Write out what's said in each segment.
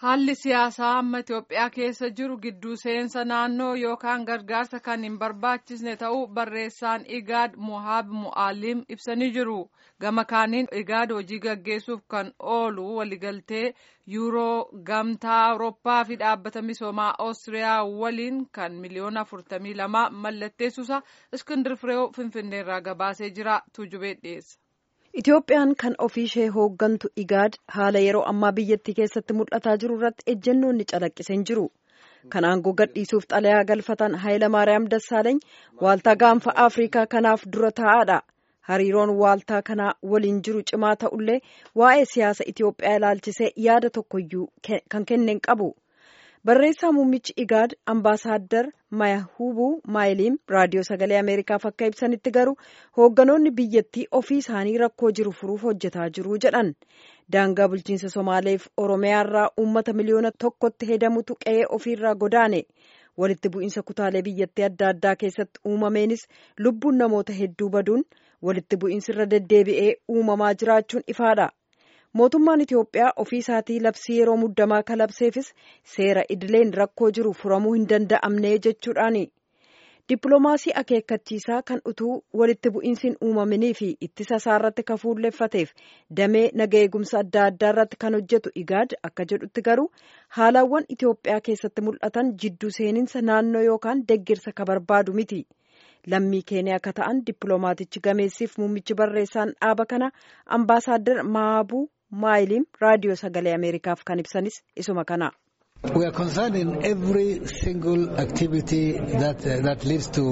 Haalli siyaasaa amma Itoophiyaa keessa jiru gidduu seensa naannoo yookaan gargaarsa kan hin barbaachisne ta'uu barreessaan Igaad Mohaab Mu'allim ibsanii jiru. Gama kaaniin Igaad hojii gaggeessuuf kan oolu waliigaltee yuuroo gamtaa Awurooppaa fi dhaabbata misoomaa Oostiriyaa waliin kan miliyoona 42 mallatteessuusa Iskindir Fireew Finfinneerraa gabaasee jira. Tuujubee dhiyeessa. Itoophiyaan kan ofii ishee hooggantu Igaad haala yeroo ammaa biyyattii keessatti mul'ataa jiru irratti ejjennoon ni calaqqisee jiru. Kan aangoo gadhiisuuf xalayaa galfatan Hayilamaariyaam Dassaaleeny waaltaa gaanfa Afrikaa kanaaf dura taa'aadha. Hariiroon waaltaa kanaa waliin jiru cimaa ta'ullee waa'ee siyaasa Itoophiyaa ilaalchisee yaada tokkoyyuu kan kenneen qabu. Barreessaa muummichi Igaad Ambaasaadder Mayahuubuu Maayiliim raadiyoo sagalee Ameerikaaf akka ibsanitti garuu hoogganoonni biyyattii ofii isaanii rakkoo jiru furuuf hojjetaa jiru jedhan. Daangaa bulchiinsa Somaaleef Oromiyaarraa uummata miliyoona tokkotti hedamutu qe'ee ofiirraa godaane. Walitti bu'iinsa kutaalee biyyattii adda addaa keessatti uumameenis lubbuun namoota hedduu baduun walitti bu'iinsi irra deddeebi'ee uumamaa jiraachuun ifaadha. Mootummaan Itoophiyaa ofii isaatii labsii yeroo muddamaa kalabseefis seera idileen rakkoo jiru furamuu hin danda'amne jechuudhaani. Dippiloomaasii akeekkachiisaa kan utuu walitti bu'iinsiin uumamanii fi ittisa isaa irratti kafuulleeffateef damee naga eegumsa adda addaa irratti kan hojjetu Igaad akka jedhutti garuu haalawwan Itoophiyaa keessatti mul'atan jidduu seeninsa naannoo yookaan deeggarsa ka barbaadu miti. Lammii Keeniyaa akka ta'an dippiloomaatichi gameessiif muummichi barreessaan dhaaba kana Ambaasaadder Mahabuu Maayiliim raadiyoo sagalee Ameerikaaf kan ibsanis isuma kana. We are concerned in every single activity that leads to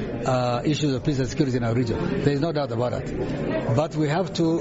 issues of peace and security in our region. There is no doubt about it. But we have to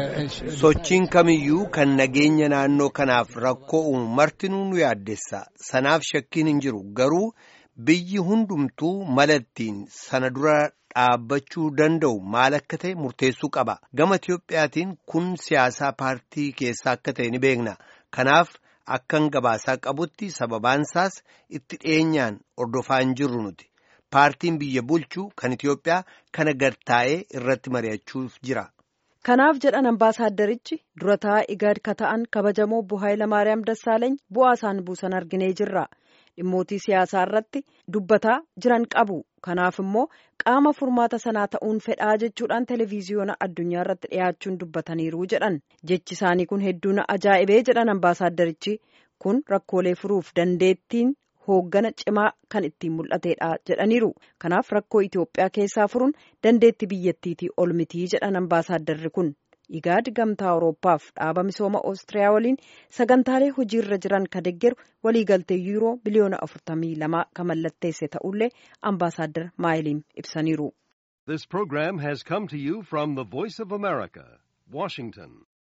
sochiin kamiyyuu kan nageenya naannoo kanaaf rakkoo uumu martinuu nu yaaddessa. Sanaaf shakkiin hin jiru. Garuu biyyi hundumtuu malattiin sana dura dhaabbachuu danda'u maal akka ta'e murteessuu qaba. Gama Itoophiyaatiin kun siyaasaa paartii keessaa akka ta'e ni beekna. Kanaaf akkan gabaasaa qabutti sababaansaas itti dhiyeenyaan hordofaa hin jirru nuti. Paartiin biyya bulchuu kan Itoophiyaa kana gartaa'ee irratti mari'achuuf jira. Kanaaf jedhan ambaasaaddarichi dura taa'aa Igaad ka ta'an kabajamoo obbo Hayilamaariyaam Dassaaleeny bu'aa isaan buusan arginee jirra. Dhimmootii siyaasaa irratti dubbataa jiran qabu. Kanaaf immoo qaama furmaata sanaa ta'uun fedhaa jechuudhaan televiziyoona addunyaa irratti dhiyaachuun dubbataniiru jedhan. Jechi isaanii kun hedduun ajaa'ibee jedhan ambaasaaddarichi kun rakkoolee furuuf dandeettiin hooggana cimaa kan ittiin mul'ateedha jedhaniiru. Kanaaf rakkoo Itoophiyaa keessaa furuun dandeetti biyyattiitii ol mitii jedhan ambaasaadarri kun. Igaad gamtaa Awurooppaaf dhaaba misooma Oostiriyaa waliin sagantaalee hojiirra jiran ka deeggaru waliigaltee yuuroo biliyoona 42 ka mallatteesse ta'ullee Ambaasaadder Maayiliim ibsaniiru. This program has come to you from the Voice of America, Washington.